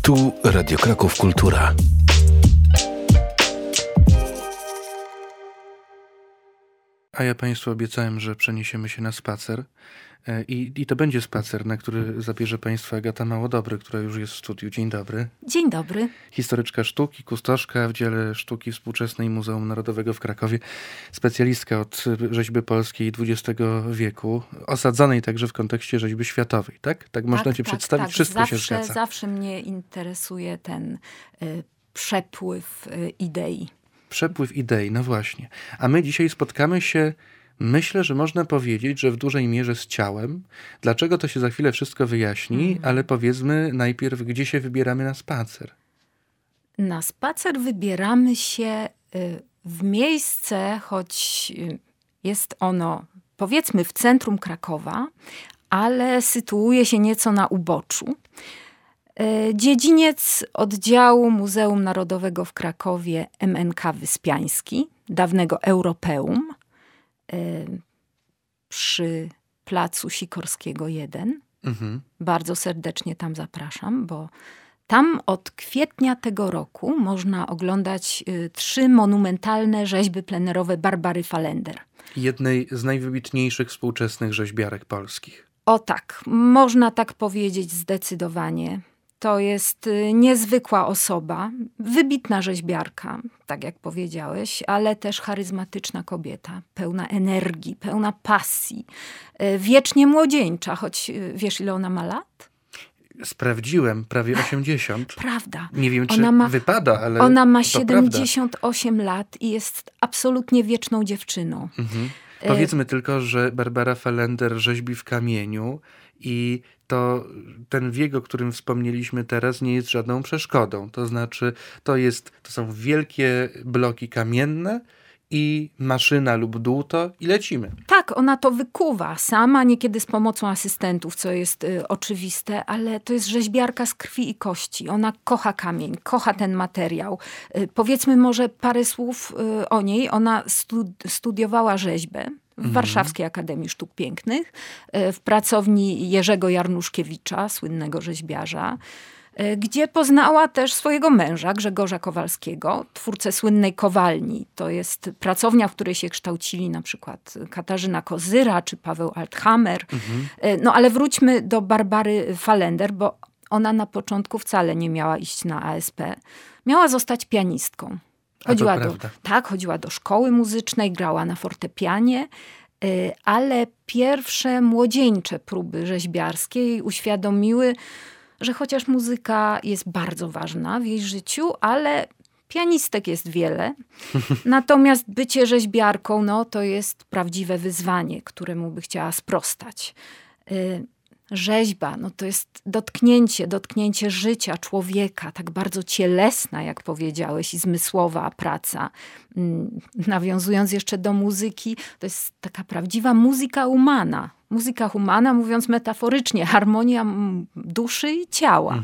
Tu Radio Kraków Kultura. A ja Państwu obiecałem, że przeniesiemy się na spacer. I to będzie spacer, na który zabierze Państwa Agata Małodobry, która już jest w studiu. Dzień dobry. Dzień dobry. Historyczka sztuki, kustoszka w dziale sztuki współczesnej Muzeum Narodowego w Krakowie. Specjalistka od rzeźby polskiej XX wieku, osadzonej także w kontekście rzeźby światowej, tak? Tak można Cię przedstawić? Tak. Wszystko się zgadza. Zawsze mnie interesuje ten przepływ idei. Przepływ idei, no właśnie. A my dzisiaj spotkamy się, myślę, że można powiedzieć, że w dużej mierze z ciałem. Dlaczego, to się za chwilę wszystko wyjaśni, ale powiedzmy najpierw, gdzie się wybieramy na spacer. Na spacer wybieramy się w miejsce, choć jest ono, powiedzmy, w centrum Krakowa, ale sytuuje się nieco na uboczu. Dziedziniec oddziału Muzeum Narodowego w Krakowie MNK Wyspiański, dawnego Europeum, przy placu Sikorskiego 1. Bardzo serdecznie tam zapraszam, bo tam od kwietnia tego roku można oglądać 3 monumentalne rzeźby plenerowe Barbary Fallender. Jednej z najwybitniejszych współczesnych rzeźbiarek polskich. O tak, można tak powiedzieć zdecydowanie. To jest niezwykła osoba, wybitna rzeźbiarka, tak jak powiedziałeś, ale też charyzmatyczna kobieta, pełna energii, pełna pasji, wiecznie młodzieńcza, choć wiesz, ile ona ma lat? Sprawdziłem, prawie 80. Prawda. Nie wiem, czy wypada, ale ona ma to 78 lat i jest absolutnie wieczną dziewczyną. Powiedzmy tylko, że Barbara Fallender rzeźbi w kamieniu i to ten wiek, o którym wspomnieliśmy teraz, nie jest żadną przeszkodą. To znaczy, to są wielkie bloki kamienne i maszyna lub dłuto i lecimy. Tak, ona to wykuwa sama, niekiedy z pomocą asystentów, co jest oczywiste, ale to jest rzeźbiarka z krwi i kości. Ona kocha kamień, kocha ten materiał. Powiedzmy może parę słów o niej. Ona studiowała rzeźbę w Warszawskiej Akademii Sztuk Pięknych, w pracowni Jerzego Jarnuszkiewicza, słynnego rzeźbiarza, gdzie poznała też swojego męża, Grzegorza Kowalskiego, twórcę słynnej Kowalni. To jest pracownia, w której się kształcili na przykład Katarzyna Kozyra czy Paweł Althammer. No ale wróćmy do Barbary Fallender, bo ona na początku wcale nie miała iść na ASP. Miała zostać pianistką. Chodziła do szkoły muzycznej, grała na fortepianie, ale pierwsze młodzieńcze próby rzeźbiarskie jej uświadomiły, że chociaż muzyka jest bardzo ważna w jej życiu, ale pianistek jest wiele. Natomiast bycie rzeźbiarką, to jest prawdziwe wyzwanie, któremu by chciała sprostać. Rzeźba, to jest dotknięcie życia człowieka, tak bardzo cielesna, jak powiedziałeś, i zmysłowa praca. Nawiązując jeszcze do muzyki, to jest taka prawdziwa muzyka humana. Muzyka humana, mówiąc metaforycznie, harmonia duszy i ciała.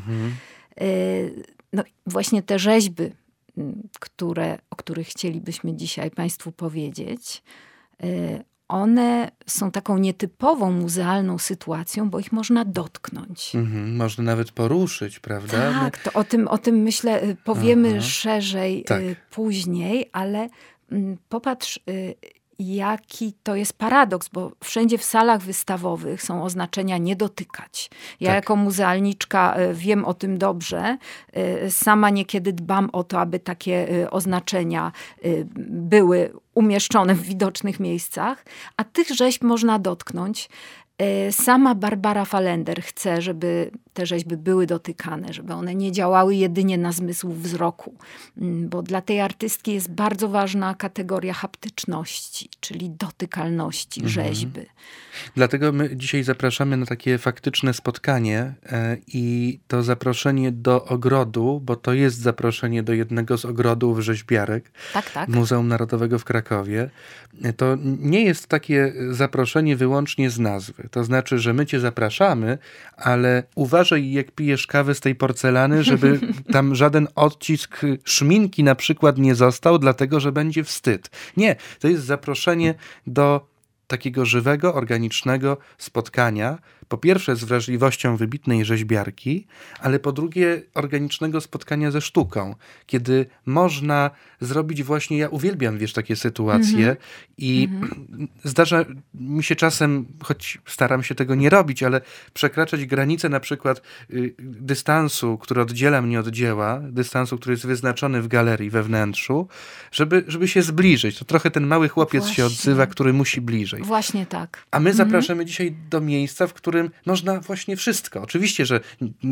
Właśnie te rzeźby, o których chcielibyśmy dzisiaj Państwu powiedzieć, one są taką nietypową muzealną sytuacją, bo ich można dotknąć. Można nawet poruszyć, prawda? Tak, to o tym myślę powiemy szerzej później, ale popatrz, jaki to jest paradoks, bo wszędzie w salach wystawowych są oznaczenia nie dotykać. Ja jako muzealniczka wiem o tym dobrze. Sama niekiedy dbam o to, aby takie oznaczenia były umieszczone w widocznych miejscach, a tych rzeźb można dotknąć. Sama Barbara Fallender chce, żeby te rzeźby były dotykane, żeby one nie działały jedynie na zmysł wzroku, bo dla tej artystki jest bardzo ważna kategoria haptyczności, czyli dotykalności rzeźby. Dlatego my dzisiaj zapraszamy na takie faktyczne spotkanie i to zaproszenie do ogrodu, bo to jest zaproszenie do jednego z ogrodów rzeźbiarek Muzeum Narodowego w Krakowie. To nie jest takie zaproszenie wyłącznie z nazwy. To znaczy, że my cię zapraszamy, ale uważaj, jak pijesz kawę z tej porcelany, żeby tam żaden odcisk szminki na przykład nie został, dlatego że będzie wstyd. Nie, to jest zaproszenie do takiego żywego, organicznego spotkania po pierwsze z wrażliwością wybitnej rzeźbiarki, ale po drugie organicznego spotkania ze sztuką, kiedy można zrobić właśnie, ja uwielbiam, takie sytuacje i zdarza mi się czasem, choć staram się tego nie robić, ale przekraczać granice na przykład dystansu, który oddziela mnie od dzieła, dystansu, który jest wyznaczony w galerii, we wnętrzu, żeby się zbliżyć. To trochę ten mały chłopiec się odzywa, który musi bliżej. Właśnie tak. A my zapraszamy dzisiaj do miejsca, w którym można właśnie wszystko. Oczywiście, że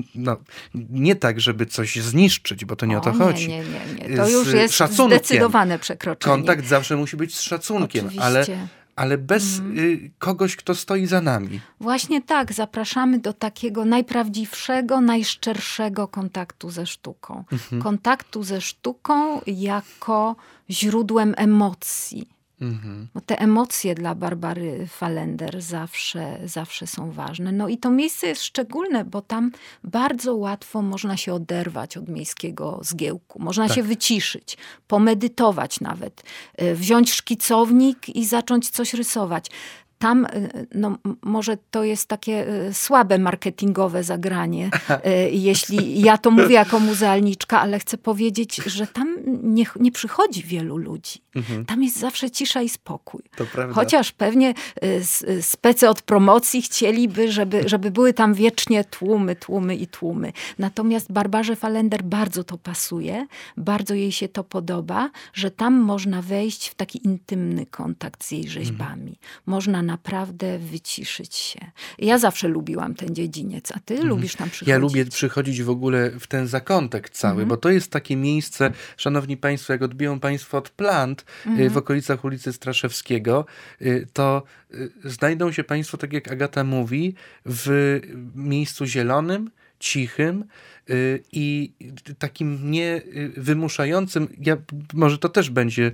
nie tak, żeby coś zniszczyć, bo to nie o to chodzi. Nie. To już jest zdecydowane przekroczenie. Kontakt zawsze musi być z szacunkiem, ale bez kogoś, kto stoi za nami. Właśnie tak. Zapraszamy do takiego najprawdziwszego, najszczerszego kontaktu ze sztuką. Kontaktu ze sztuką jako źródłem emocji. Bo te emocje dla Barbary Fallender zawsze są ważne. No i to miejsce jest szczególne, bo tam bardzo łatwo można się oderwać od miejskiego zgiełku. Można się wyciszyć, pomedytować nawet, wziąć szkicownik i zacząć coś rysować. Tam, może to jest takie słabe marketingowe zagranie, jeśli ja to mówię jako muzealniczka, ale chcę powiedzieć, że tam nie przychodzi wielu ludzi. Tam jest zawsze cisza i spokój. To prawda. Chociaż pewnie specy od promocji chcieliby, żeby były tam wiecznie tłumy. Natomiast Barbarze Fallender bardzo to pasuje, bardzo jej się to podoba, że tam można wejść w taki intymny kontakt z jej rzeźbami. Można naprawdę wyciszyć się. Ja zawsze lubiłam ten dziedziniec, a ty lubisz tam przychodzić? Ja lubię przychodzić w ogóle w ten zakątek cały, bo to jest takie miejsce, szanowni państwo, jak odbiją państwo od Plant w okolicach ulicy Straszewskiego, to znajdą się państwo, tak jak Agata mówi, w miejscu zielonym, cichym i takim niewymuszającym, może to też będzie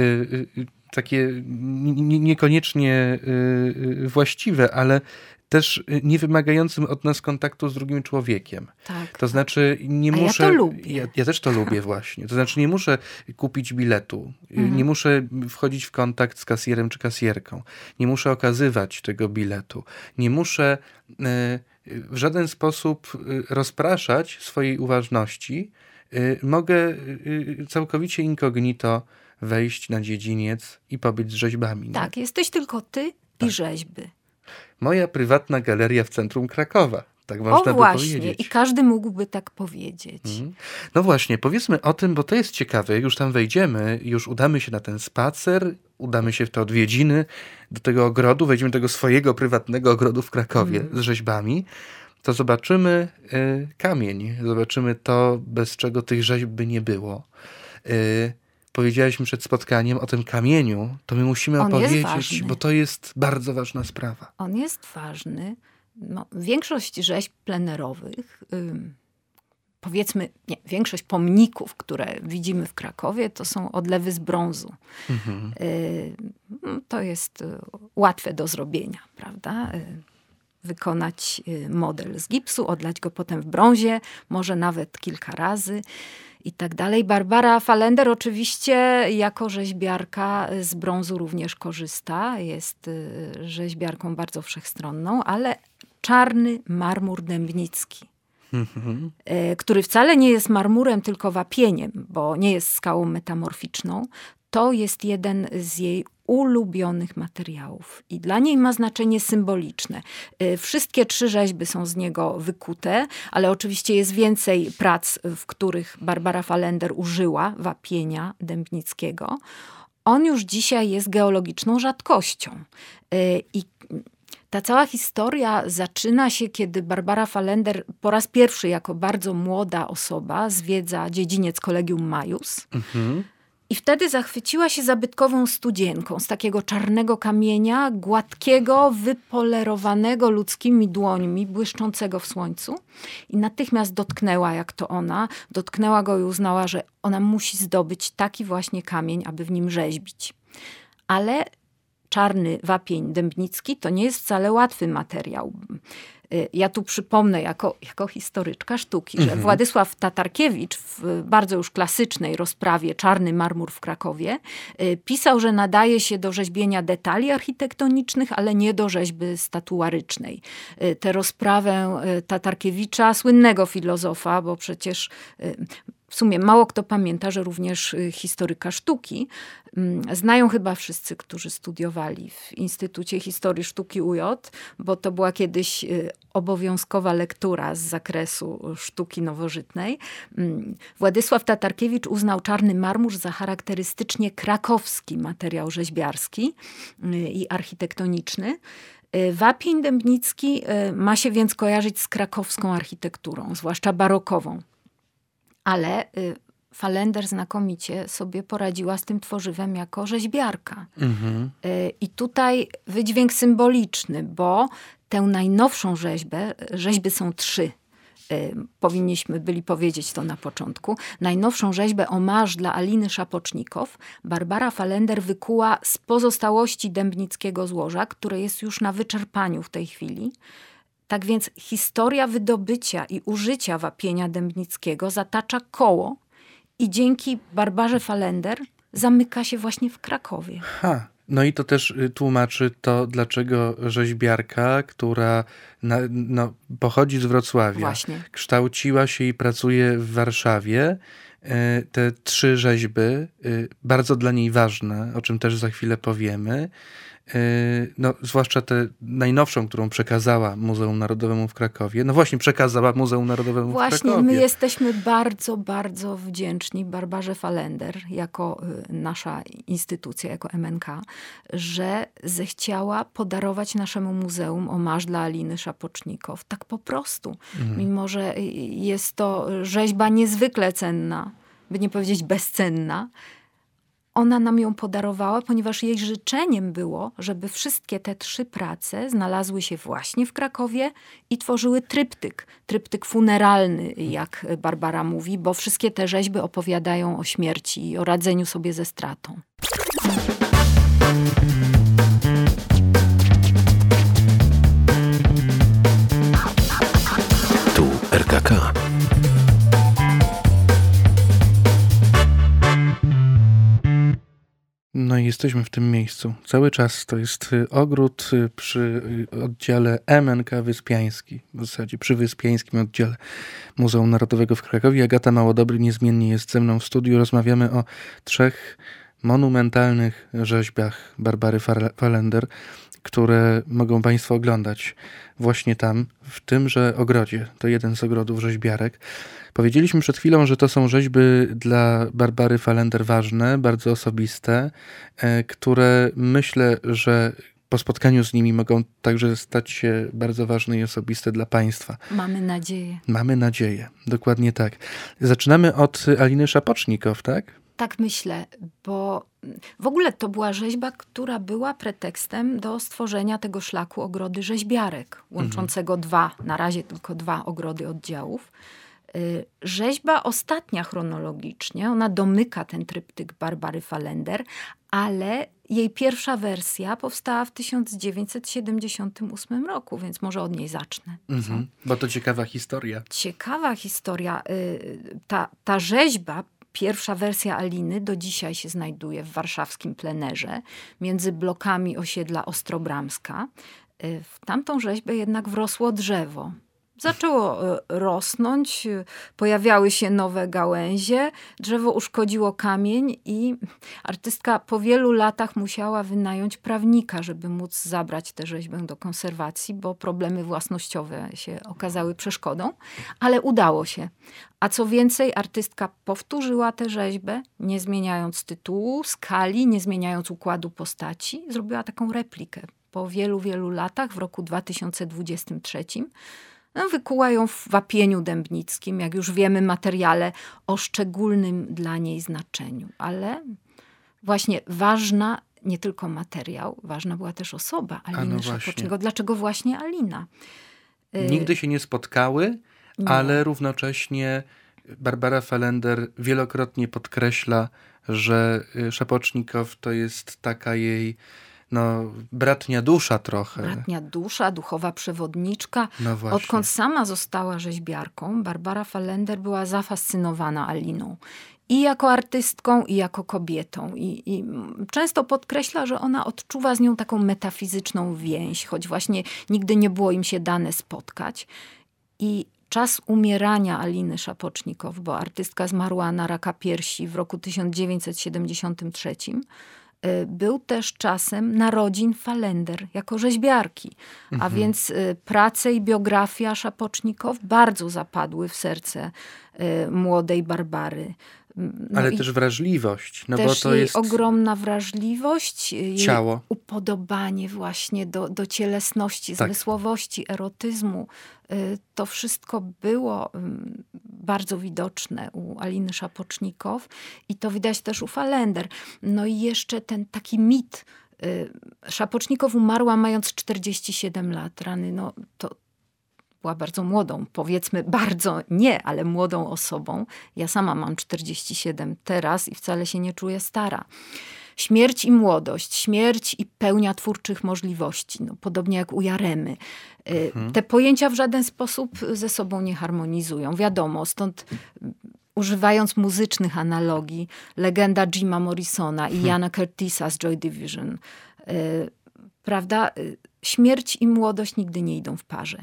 takie niekoniecznie właściwe, ale też nie wymagającym od nas kontaktu z drugim człowiekiem. Tak. To znaczy nie muszę... Ja to lubię. Ja też to lubię właśnie. To znaczy nie muszę kupić biletu. Nie muszę wchodzić w kontakt z kasjerem czy kasjerką. Nie muszę okazywać tego biletu. Nie muszę w żaden sposób rozpraszać swojej uważności. Mogę całkowicie incognito wejść na dziedziniec i pobyć z rzeźbami. Tak, jesteś tylko ty i rzeźby. Moja prywatna galeria w centrum Krakowa. Tak można by powiedzieć. I każdy mógłby tak powiedzieć. No właśnie, powiedzmy o tym, bo to jest ciekawe. Jak już tam wejdziemy, już udamy się na ten spacer, udamy się w te odwiedziny, do tego ogrodu, wejdziemy do tego swojego prywatnego ogrodu w Krakowie z rzeźbami, to zobaczymy kamień. Zobaczymy to, bez czego tych rzeźb by nie było. Powiedzieliśmy przed spotkaniem o tym kamieniu, to my musimy opowiedzieć, bo to jest bardzo ważna sprawa. On jest ważny. Większość rzeźb plenerowych, większość pomników, które widzimy w Krakowie, to są odlewy z brązu. To jest łatwe do zrobienia, prawda? Wykonać model z gipsu, odlać go potem w brązie, może nawet kilka razy. I tak dalej. Barbara Fallender oczywiście jako rzeźbiarka z brązu również korzysta. Jest rzeźbiarką bardzo wszechstronną, ale czarny marmur dębnicki, który wcale nie jest marmurem, tylko wapieniem, bo nie jest skałą metamorficzną, to jest jeden z jej ulubionych materiałów i dla niej ma znaczenie symboliczne. Wszystkie 3 rzeźby są z niego wykute, ale oczywiście jest więcej prac, w których Barbara Fallender użyła wapienia dębnickiego. On już dzisiaj jest geologiczną rzadkością. I ta cała historia zaczyna się, kiedy Barbara Fallender po raz pierwszy jako bardzo młoda osoba zwiedza dziedziniec Collegium Maius. I wtedy zachwyciła się zabytkową studzienką z takiego czarnego kamienia, gładkiego, wypolerowanego ludzkimi dłońmi, błyszczącego w słońcu. I natychmiast dotknęła, jak to ona, dotknęła go i uznała, że ona musi zdobyć taki właśnie kamień, aby w nim rzeźbić. Ale czarny wapień dębnicki to nie jest wcale łatwy materiał. Ja tu przypomnę jako historyczka sztuki, że Władysław Tatarkiewicz w bardzo już klasycznej rozprawie Czarny marmur w Krakowie pisał, że nadaje się do rzeźbienia detali architektonicznych, ale nie do rzeźby statuarycznej. Tę rozprawę Tatarkiewicza, słynnego filozofa, bo przecież w sumie mało kto pamięta, że również historyka sztuki, znają chyba wszyscy, którzy studiowali w Instytucie Historii Sztuki UJ, bo to była kiedyś obowiązkowa lektura z zakresu sztuki nowożytnej. Władysław Tatarkiewicz uznał czarny marmur za charakterystycznie krakowski materiał rzeźbiarski i architektoniczny. Wapień dębnicki ma się więc kojarzyć z krakowską architekturą, zwłaszcza barokową. Ale Falender znakomicie sobie poradziła z tym tworzywem jako rzeźbiarka. I tutaj wydźwięk symboliczny, bo tę najnowszą rzeźby są 3. Powinniśmy byli powiedzieć to na początku. Najnowszą rzeźbę Hommage dla Aliny Szapocznikow Barbara Falender wykuła z pozostałości dębnickiego złoża, które jest już na wyczerpaniu w tej chwili. Tak więc historia wydobycia i użycia wapienia dębnickiego zatacza koło i dzięki Barbarze Falender zamyka się właśnie w Krakowie. No i to też tłumaczy to, dlaczego rzeźbiarka, która pochodzi z Wrocławia, właśnie kształciła się i pracuje w Warszawie, te 3 rzeźby, bardzo dla niej ważne, o czym też za chwilę powiemy, zwłaszcza tę najnowszą, którą przekazała Muzeum Narodowemu w Krakowie. No właśnie, przekazała Muzeum Narodowemu w Krakowie. Właśnie, my jesteśmy bardzo, bardzo wdzięczni Barbarze Falender, jako nasza instytucja, jako MNK, że zechciała podarować naszemu muzeum Hommage dla Aliny Szapocznikow. Tak po prostu. Mimo że jest to rzeźba niezwykle cenna, by nie powiedzieć bezcenna, ona nam ją podarowała, ponieważ jej życzeniem było, żeby wszystkie te 3 prace znalazły się właśnie w Krakowie i tworzyły tryptyk funeralny, jak Barbara mówi, bo wszystkie te rzeźby opowiadają o śmierci i o radzeniu sobie ze stratą. Tu RKK. No i jesteśmy w tym miejscu. Cały czas to jest ogród przy oddziale MNK Wyspiański. W zasadzie przy Wyspiańskim oddziale Muzeum Narodowego w Krakowie. Agata Małodobry niezmiennie jest ze mną w studiu. Rozmawiamy o 3 monumentalnych rzeźbach Barbary Falender, które mogą Państwo oglądać właśnie tam, w tymże ogrodzie. To jeden z ogrodów rzeźbiarek. Powiedzieliśmy przed chwilą, że to są rzeźby dla Barbary Falender ważne, bardzo osobiste, które myślę, że po spotkaniu z nimi mogą także stać się bardzo ważne i osobiste dla Państwa. Mamy nadzieję. Mamy nadzieję, dokładnie tak. Zaczynamy od Aliny Szapocznikow, tak? Tak myślę, bo w ogóle to była rzeźba, która była pretekstem do stworzenia tego szlaku ogrody rzeźbiarek, łączącego na razie tylko 2 ogrody oddziałów. Rzeźba ostatnia chronologicznie, ona domyka ten tryptyk Barbary Falender, ale jej pierwsza wersja powstała w 1978 roku, więc może od niej zacznę. Bo to ciekawa historia. Ciekawa historia. Ta rzeźba, pierwsza wersja Aliny, do dzisiaj się znajduje w warszawskim plenerze między blokami osiedla Ostrobramska. W tamtą rzeźbę jednak wrosło drzewo. Zaczęło rosnąć, pojawiały się nowe gałęzie, drzewo uszkodziło kamień i artystka po wielu latach musiała wynająć prawnika, żeby móc zabrać tę rzeźbę do konserwacji, bo problemy własnościowe się okazały przeszkodą, ale udało się. A co więcej, artystka powtórzyła tę rzeźbę, nie zmieniając tytułu, skali, nie zmieniając układu postaci. Zrobiła taką replikę. Po wielu, wielu latach, w roku 2023, wykuła ją w wapieniu dębnickim, jak już wiemy, materiale o szczególnym dla niej znaczeniu. Ale właśnie ważna nie tylko materiał, ważna była też osoba Aliny Szapocznikow. Dlaczego właśnie Alina? Nigdy się nie spotkały, ale równocześnie Barbara Falender wielokrotnie podkreśla, że Szapocznikow to jest taka jej bratnia dusza trochę. Bratnia dusza, duchowa przewodniczka. No właśnie. Odkąd sama została rzeźbiarką, Barbara Fallender była zafascynowana Aliną. I jako artystką, i jako kobietą. I często podkreśla, że ona odczuwa z nią taką metafizyczną więź, choć właśnie nigdy nie było im się dane spotkać. I czas umierania Aliny Szapocznikow, bo artystka zmarła na raka piersi w roku 1973, był też czasem narodzin Fallender jako rzeźbiarki. A więc prace i biografia Szapocznikow bardzo zapadły w serce młodej Barbary. Ale też wrażliwość. Też bo to jej jest ogromna wrażliwość, ciało. Jej upodobanie właśnie do cielesności, zmysłowości, erotyzmu. To wszystko było bardzo widoczne u Aliny Szapocznikow i to widać też u Fallender. No i jeszcze ten taki mit. Szapocznikow umarła mając 47 lat. Rany, to była bardzo młodą, powiedzmy bardzo nie, ale młodą osobą. Ja sama mam 47 teraz i wcale się nie czuję stara. Śmierć i młodość, śmierć i pełnia twórczych możliwości, podobnie jak u Jaremy. Te pojęcia w żaden sposób ze sobą nie harmonizują. Wiadomo, stąd używając muzycznych analogii, legenda Jima Morrisona i Iana Curtisa z Joy Division, prawda? Śmierć i młodość nigdy nie idą w parze.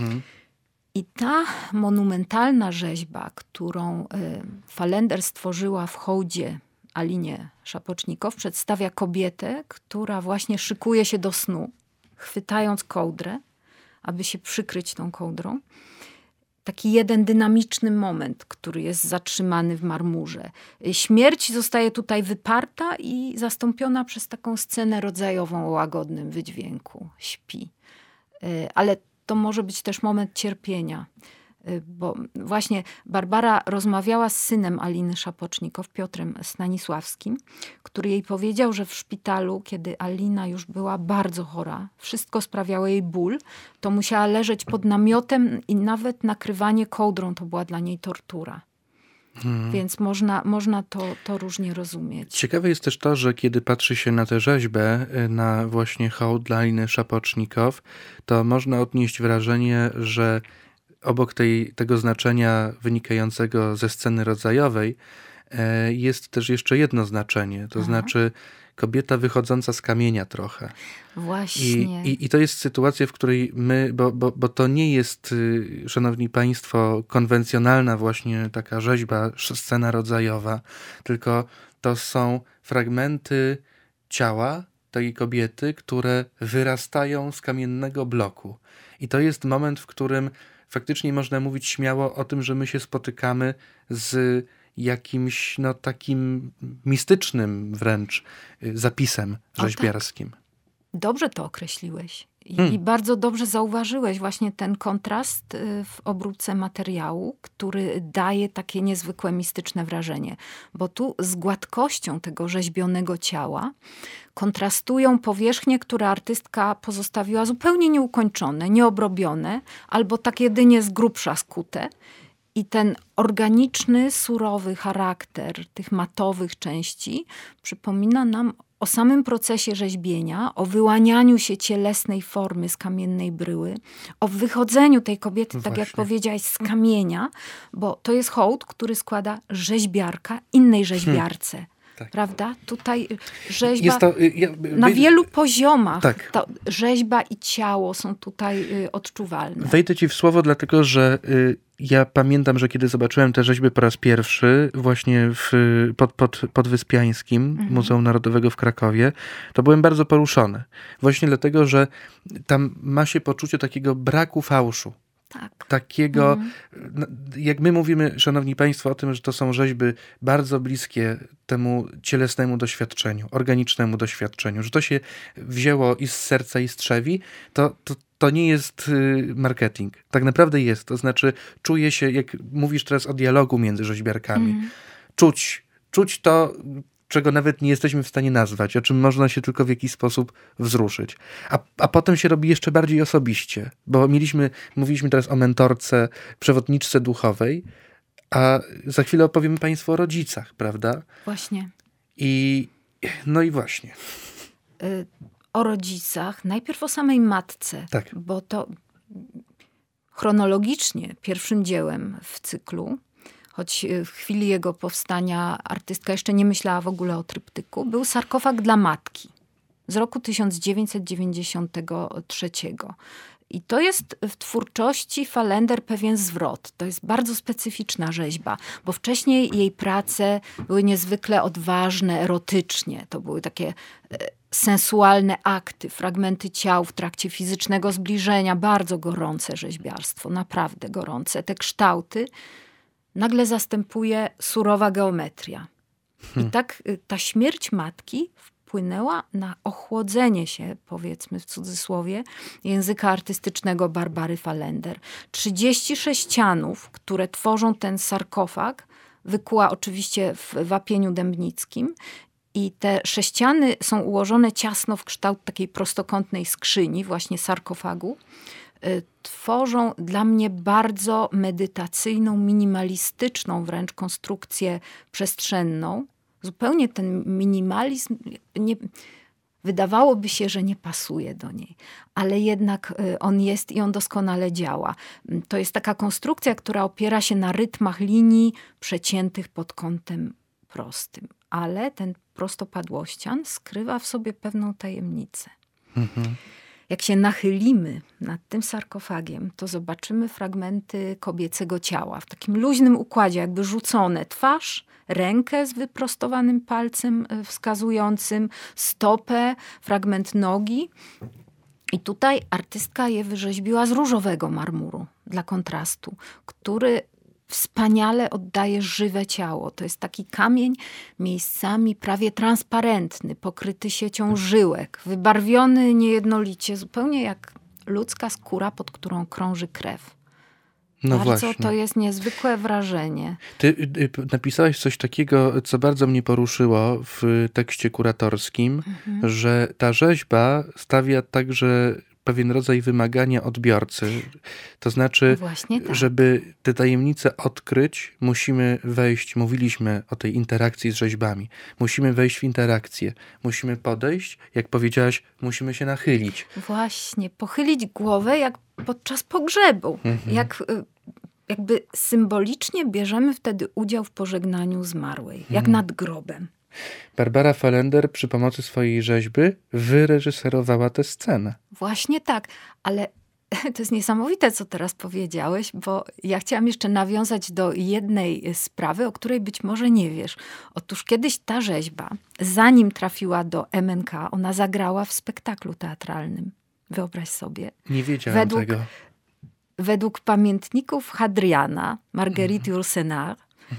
I ta monumentalna rzeźba, którą Fallender stworzyła w hołdzie Alinie Szapocznikow, przedstawia kobietę, która właśnie szykuje się do snu, chwytając kołdrę, aby się przykryć tą kołdrą. Taki jeden dynamiczny moment, który jest zatrzymany w marmurze. Śmierć zostaje tutaj wyparta i zastąpiona przez taką scenę rodzajową o łagodnym wydźwięku. Śpi. Ale to może być też moment cierpienia. Bo właśnie Barbara rozmawiała z synem Aliny Szapocznikow, Piotrem Stanisławskim, który jej powiedział, że w szpitalu, kiedy Alina już była bardzo chora, wszystko sprawiało jej ból, to musiała leżeć pod namiotem i nawet nakrywanie kołdrą to była dla niej tortura. Więc można to różnie rozumieć. Ciekawe jest też to, że kiedy patrzy się na tę rzeźbę, na właśnie hołd dla Aliny Szapocznikow, to można odnieść wrażenie, że obok tego znaczenia wynikającego ze sceny rodzajowej jest też jeszcze jedno znaczenie, to znaczy kobieta wychodząca z kamienia trochę. Właśnie. I to jest sytuacja, w której my, bo to nie jest, szanowni państwo, konwencjonalna właśnie taka rzeźba, scena rodzajowa, tylko to są fragmenty ciała tej kobiety, które wyrastają z kamiennego bloku. I to jest moment, w którym faktycznie można mówić śmiało o tym, że my się spotykamy z jakimś takim mistycznym wręcz zapisem rzeźbiarskim. Tak. Dobrze to określiłeś. I bardzo dobrze zauważyłeś właśnie ten kontrast w obróbce materiału, który daje takie niezwykłe mistyczne wrażenie. Bo tu z gładkością tego rzeźbionego ciała kontrastują powierzchnie, które artystka pozostawiła zupełnie nieukończone, nieobrobione, albo tak jedynie z grubsza skute. I ten organiczny, surowy charakter tych matowych części przypomina nam o samym procesie rzeźbienia, o wyłanianiu się cielesnej formy z kamiennej bryły, o wychodzeniu tej kobiety, tak jak powiedziałaś, z kamienia, bo to jest hołd, który składa rzeźbiarka innej rzeźbiarce. Tak. Prawda? Tutaj rzeźba na wielu poziomach. Tak. Ta rzeźba i ciało są tutaj odczuwalne. Wejdę ci w słowo, dlatego że ja pamiętam, że kiedy zobaczyłem te rzeźby po raz pierwszy właśnie pod Wyspiańskim, Muzeum Narodowego w Krakowie, to byłem bardzo poruszony. Właśnie dlatego, że tam ma się poczucie takiego braku fałszu. Tak. Takiego, jak my mówimy, szanowni państwo, o tym, że to są rzeźby bardzo bliskie temu cielesnemu doświadczeniu, organicznemu doświadczeniu, że to się wzięło i z serca, i z trzewi, to nie jest marketing. Tak naprawdę jest. To znaczy czuje się, jak mówisz teraz o dialogu między rzeźbiarkami, czuć to, czego nawet nie jesteśmy w stanie nazwać, o czym można się tylko w jakiś sposób wzruszyć. A potem się robi jeszcze bardziej osobiście, bo mówiliśmy teraz o mentorce, przewodniczce duchowej, a za chwilę opowiemy państwu o rodzicach, prawda? Właśnie. I właśnie. o rodzicach, najpierw o samej matce, tak. Bo to chronologicznie pierwszym dziełem w cyklu, choć w chwili jego powstania artystka jeszcze nie myślała w ogóle o tryptyku, był sarkofag dla matki z roku 1993. I to jest w twórczości Fallender pewien zwrot. To jest bardzo specyficzna rzeźba, bo wcześniej jej prace były niezwykle odważne, erotycznie. To były takie sensualne akty, fragmenty ciał w trakcie fizycznego zbliżenia. Bardzo gorące rzeźbiarstwo, naprawdę gorące. Te kształty nagle zastępuje surowa geometria. I tak ta śmierć matki wpłynęła na ochłodzenie się, powiedzmy w cudzysłowie, języka artystycznego Barbary Fallender. 30 sześcianów, które tworzą ten sarkofag, wykuła oczywiście w wapieniu dębnickim. I te sześciany są ułożone ciasno w kształt takiej prostokątnej skrzyni, właśnie sarkofagu. Tworzą dla mnie bardzo medytacyjną, minimalistyczną wręcz konstrukcję przestrzenną. Zupełnie ten minimalizm, wydawałoby się, że nie pasuje do niej, ale jednak on jest i on doskonale działa. To jest taka konstrukcja, która opiera się na rytmach linii przeciętych pod kątem prostym, ale ten prostopadłościan skrywa w sobie pewną tajemnicę. Jak się nachylimy nad tym sarkofagiem, to zobaczymy fragmenty kobiecego ciała w takim luźnym układzie, jakby rzucone. Twarz, rękę z wyprostowanym palcem wskazującym, stopę, fragment nogi. I tutaj artystka je wyrzeźbiła z różowego marmuru dla kontrastu, który wspaniale oddaje żywe ciało. To jest taki kamień miejscami prawie transparentny, pokryty siecią żyłek, wybarwiony niejednolicie, zupełnie jak ludzka skóra, pod którą krąży krew. No bardzo właśnie. To jest niezwykłe wrażenie. Ty napisałaś coś takiego, co bardzo mnie poruszyło w tekście kuratorskim, że ta rzeźba stawia także pewien rodzaj wymagania odbiorcy. To znaczy, tak. Żeby te tajemnice odkryć, musimy wejść, mówiliśmy o tej interakcji z rzeźbami, musimy wejść w interakcję, musimy podejść, jak powiedziałaś, musimy się nachylić. Właśnie, pochylić głowę jak podczas pogrzebu. Jakby symbolicznie bierzemy wtedy udział w pożegnaniu zmarłej, jak nad grobem. Barbara Fallender przy pomocy swojej rzeźby wyreżyserowała tę scenę. Właśnie tak, ale to jest niesamowite, co teraz powiedziałeś, bo ja chciałam jeszcze nawiązać do jednej sprawy, o której być może nie wiesz. Otóż kiedyś ta rzeźba, zanim trafiła do MNK, ona zagrała w spektaklu teatralnym. Wyobraź sobie. Nie wiedziałem tego. Według pamiętników Hadriana, Marguerite Yourcenar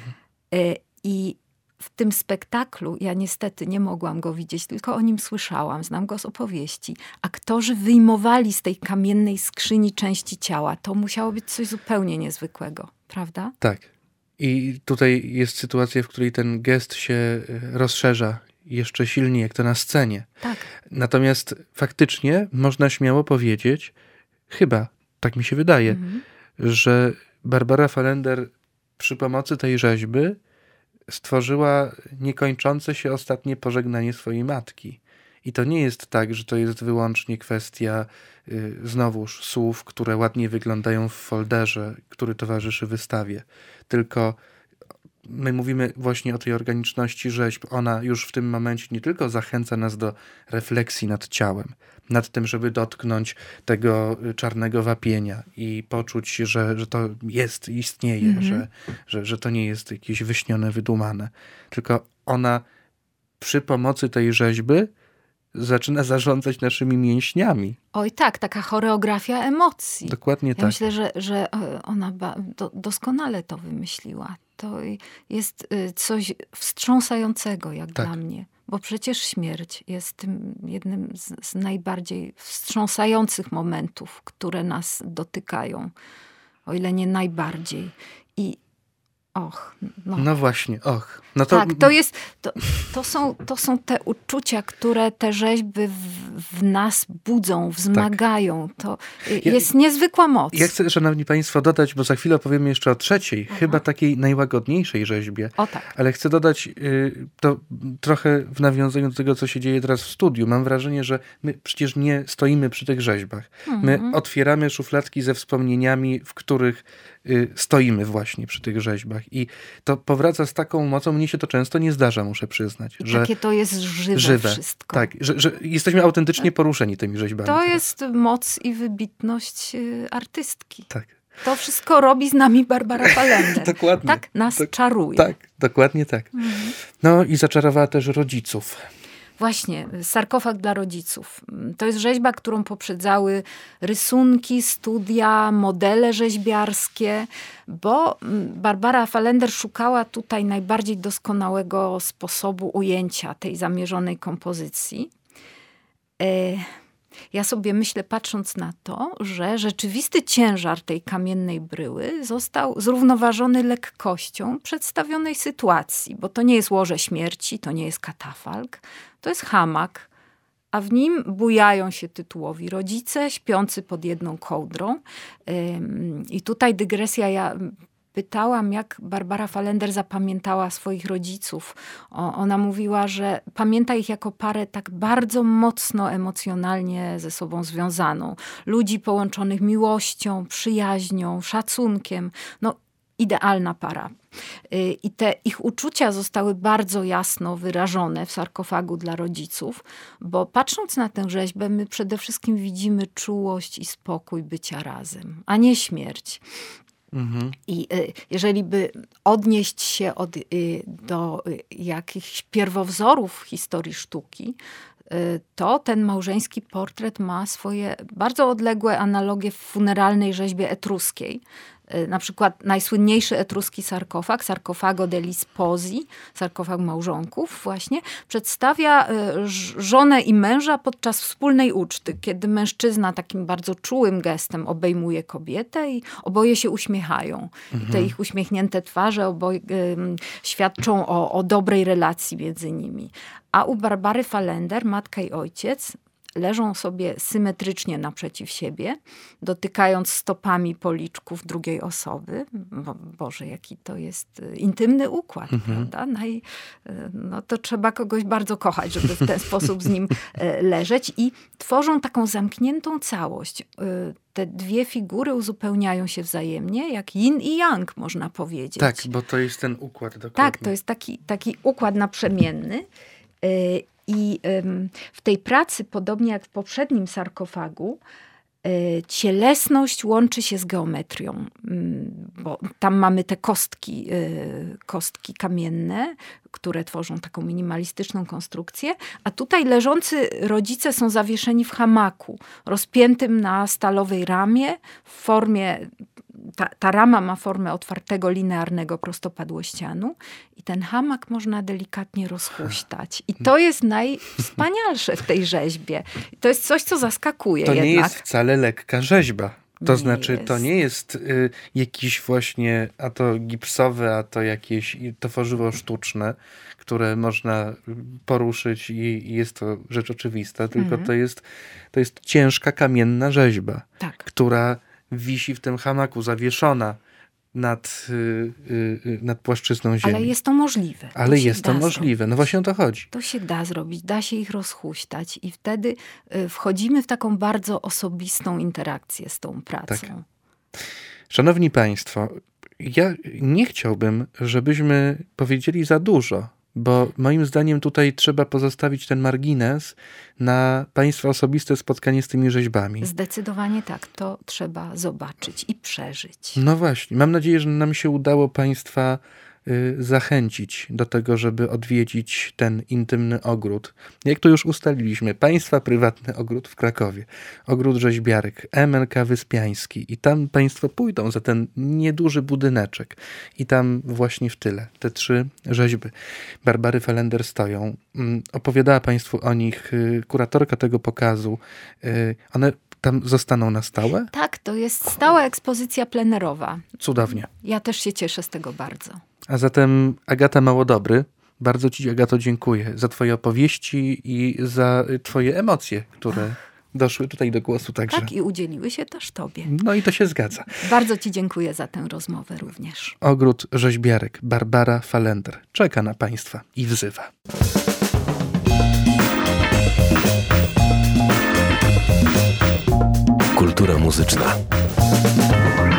i w tym spektaklu, ja niestety nie mogłam go widzieć, tylko o nim słyszałam, znam go z opowieści. Aktorzy wyjmowali z tej kamiennej skrzyni części ciała. To musiało być coś zupełnie niezwykłego, prawda? Tak. I tutaj jest sytuacja, w której ten gest się rozszerza jeszcze silniej, jak to na scenie. Tak. Natomiast faktycznie można śmiało powiedzieć, chyba, tak mi się wydaje, że Barbara Fallender przy pomocy tej rzeźby stworzyła niekończące się ostatnie pożegnanie swojej matki. I to nie jest tak, że to jest wyłącznie kwestia znowuż słów, które ładnie wyglądają w folderze, który towarzyszy wystawie. Tylko my mówimy właśnie o tej organiczności rzeźb. Ona już w tym momencie nie tylko zachęca nas do refleksji nad ciałem, nad tym, żeby dotknąć tego czarnego wapienia i poczuć, że to jest, istnieje, że to nie jest jakieś wyśnione, wydumane. Tylko ona przy pomocy tej rzeźby zaczyna zarządzać naszymi mięśniami. Oj tak, taka choreografia emocji. Dokładnie tak. Ja myślę, że ona doskonale to wymyśliła. To jest coś wstrząsającego jak dla mnie. Bo przecież śmierć jest tym jednym z najbardziej wstrząsających momentów, które nas dotykają. O ile nie najbardziej. I Och. No właśnie, och. No to... Tak, to są te uczucia, które te rzeźby w nas budzą, wzmagają. Tak. To jest niezwykła moc. Ja chcę, szanowni państwo, dodać, bo za chwilę opowiemy jeszcze o trzeciej, chyba takiej najłagodniejszej rzeźbie. O tak. Ale chcę dodać to trochę w nawiązaniu do tego, co się dzieje teraz w studiu. Mam wrażenie, że my przecież nie stoimy przy tych rzeźbach. My otwieramy szufladki ze wspomnieniami, w których stoimy właśnie przy tych rzeźbach. I to powraca z taką mocą, mnie się to często nie zdarza, muszę przyznać. Że takie to jest żywe wszystko. Tak, że jesteśmy autentycznie poruszeni tymi rzeźbami. To jest moc i wybitność artystki. Tak. To wszystko robi z nami Barbara Fallender. Dokładnie. Tak nas czaruje. Tak, dokładnie tak. No i zaczarowała też rodziców. Właśnie, sarkofag dla rodziców. To jest rzeźba, którą poprzedzały rysunki, studia, modele rzeźbiarskie, bo Barbara Fallender szukała tutaj najbardziej doskonałego sposobu ujęcia tej zamierzonej kompozycji. Ja sobie myślę, patrząc na to, że rzeczywisty ciężar tej kamiennej bryły został zrównoważony lekkością przedstawionej sytuacji, bo to nie jest łoże śmierci, to nie jest katafalk, to jest hamak, a w nim bujają się tytułowi rodzice śpiący pod jedną kołdrą. I tutaj dygresja, ja pytałam, jak Barbara Fallender zapamiętała swoich rodziców. Ona mówiła, że pamięta ich jako parę tak bardzo mocno emocjonalnie ze sobą związaną. Ludzi połączonych miłością, przyjaźnią, szacunkiem. No, idealna para. I te ich uczucia zostały bardzo jasno wyrażone w sarkofagu dla rodziców, bo patrząc na tę rzeźbę, my przede wszystkim widzimy czułość i spokój bycia razem, a nie śmierć. I jeżeli by odnieść się do jakichś pierwowzorów historii sztuki, to ten małżeński portret ma swoje bardzo odległe analogie w funeralnej rzeźbie etruskiej. Na przykład najsłynniejszy etruski sarkofag, Sarcofago degli Sposi, sarkofag małżonków właśnie, przedstawia żonę i męża podczas wspólnej uczty, kiedy mężczyzna takim bardzo czułym gestem obejmuje kobietę i oboje się uśmiechają. I te ich uśmiechnięte twarze oboje świadczą o dobrej relacji między nimi. A u Barbary Fallender matka i ojciec leżą sobie symetrycznie naprzeciw siebie, dotykając stopami policzków drugiej osoby. Boże, jaki to jest intymny układ, prawda? No to trzeba kogoś bardzo kochać, żeby w ten sposób z nim leżeć. I tworzą taką zamkniętą całość. Te dwie figury uzupełniają się wzajemnie, jak yin i yang, można powiedzieć. Tak, bo to jest ten układ. Dokładnie. Tak, to jest taki układ naprzemienny. I w tej pracy, podobnie jak w poprzednim sarkofagu, cielesność łączy się z geometrią, bo tam mamy te kostki kamienne, które tworzą taką minimalistyczną konstrukcję, a tutaj leżący rodzice są zawieszeni w hamaku, rozpiętym na stalowej ramie w formie. Ta rama ma formę otwartego, linearnego prostopadłościanu i ten hamak można delikatnie rozhuśtać. I to jest najwspanialsze w tej rzeźbie. I to jest coś, co zaskakuje jednak. To nie jest wcale lekka rzeźba. To znaczy, to nie jest jakiś właśnie, a to gipsowe, a to jakieś tworzywo sztuczne, które można poruszyć i jest to rzecz oczywista, tylko to jest ciężka, kamienna rzeźba, która wisi w tym hamaku, zawieszona nad płaszczyzną ziemi. Ale jest to możliwe. Ale jest to możliwe. No właśnie o to chodzi. To się da zrobić. Da się ich rozhuśtać i wtedy wchodzimy w taką bardzo osobistą interakcję z tą pracą. Tak. Szanowni Państwo, ja nie chciałbym, żebyśmy powiedzieli za dużo, bo moim zdaniem tutaj trzeba pozostawić ten margines na Państwa osobiste spotkanie z tymi rzeźbami. Zdecydowanie tak. To trzeba zobaczyć i przeżyć. No właśnie. Mam nadzieję, że nam się udało Państwa zachęcić do tego, żeby odwiedzić ten intymny ogród. Jak to już ustaliliśmy, Państwa prywatny ogród w Krakowie. Ogród rzeźbiarek MLK Wyspiański. I tam Państwo pójdą za ten nieduży budyneczek. I tam właśnie w tyle te 3 rzeźby Barbary Fallender stoją. Opowiadała Państwu o nich kuratorka tego pokazu. One tam zostaną na stałe? Tak, to jest stała ekspozycja plenerowa. Cudownie. Ja też się cieszę z tego bardzo. A zatem Agata Małodobry, bardzo ci, Agato, dziękuję za twoje opowieści i za twoje emocje, które doszły tutaj do głosu także. Tak, i udzieliły się też tobie. No i to się zgadza. Bardzo ci dziękuję za tę rozmowę również. Ogród Rzeźbiarek, Barbara Falender czeka na państwa i wzywa. Kultura muzyczna.